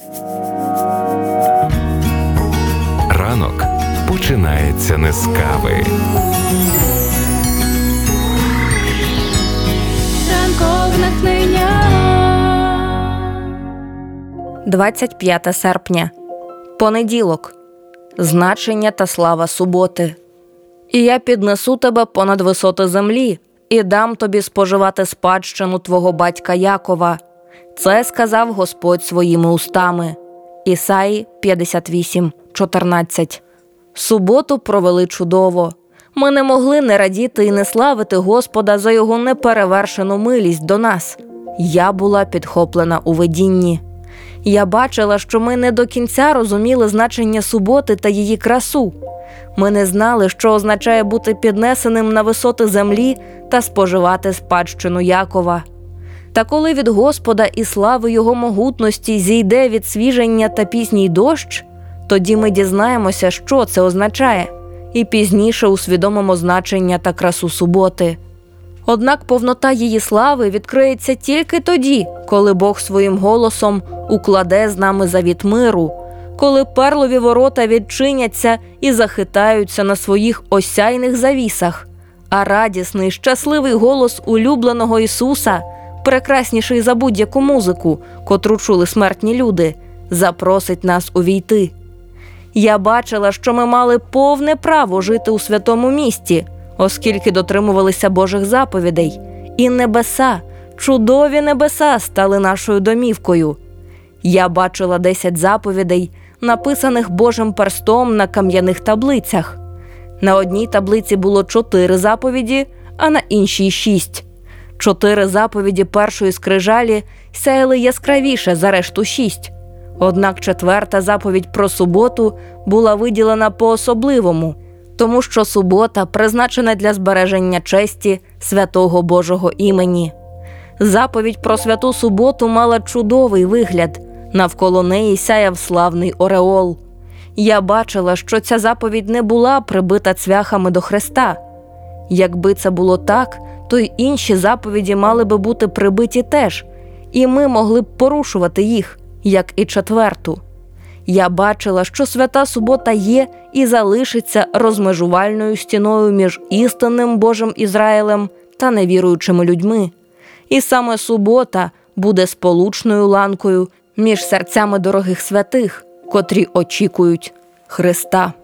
Ранок починається не з кави. Ранкове натхнення. 25 серпня. Понеділок. Значення та слава суботи. «І я піднесу тебе понад висоти землі, і дам тобі споживати спадщину твого батька Якова. Це сказав Господь своїми устами». Ісаї 58:14. Суботу провели чудово. Ми не могли не радіти і не славити Господа за його неперевершену милість до нас. Я була підхоплена у видінні. Я бачила, що ми не до кінця розуміли значення суботи та її красу. Ми не знали, що означає бути піднесеним на висоти землі та споживати спадщину Якова. Та коли від Господа і слави Його могутності зійде відсвіження та пізній дощ, тоді ми дізнаємося, що це означає, і пізніше усвідомимо значення та красу суботи. Однак повнота її слави відкриється тільки тоді, коли Бог своїм голосом укладе з нами завіт миру, коли перлові ворота відчиняться і захитаються на своїх осяйних завісах, а радісний, щасливий голос улюбленого Ісуса, прекрасніший за будь-яку музику, котру чули смертні люди, запросить нас увійти. Я бачила, що ми мали повне право жити у святому місті, оскільки дотримувалися Божих заповідей, і небеса, чудові небеса стали нашою домівкою. Я бачила 10 заповідей, написаних Божим перстом на кам'яних таблицях. На одній таблиці було 4 заповіді, а на іншій 6. 4 заповіді першої скрижалі сяяли яскравіше за решту 6. Однак 4-та заповідь про суботу була виділена по-особливому, тому що субота призначена для збереження честі святого Божого імені. Заповідь про святу суботу мала чудовий вигляд, навколо неї сяяв славний ореол. Я бачила, що ця заповідь не була прибита цвяхами до хреста. Якби це було так, то й інші заповіді мали би бути прибиті теж, і ми могли б порушувати їх, як і 4-ту. Я бачила, що свята субота є і залишиться розмежувальною стіною між істинним Божим Ізраїлем та невіруючими людьми. І саме субота буде сполучною ланкою між серцями дорогих святих, котрі очікують Христа.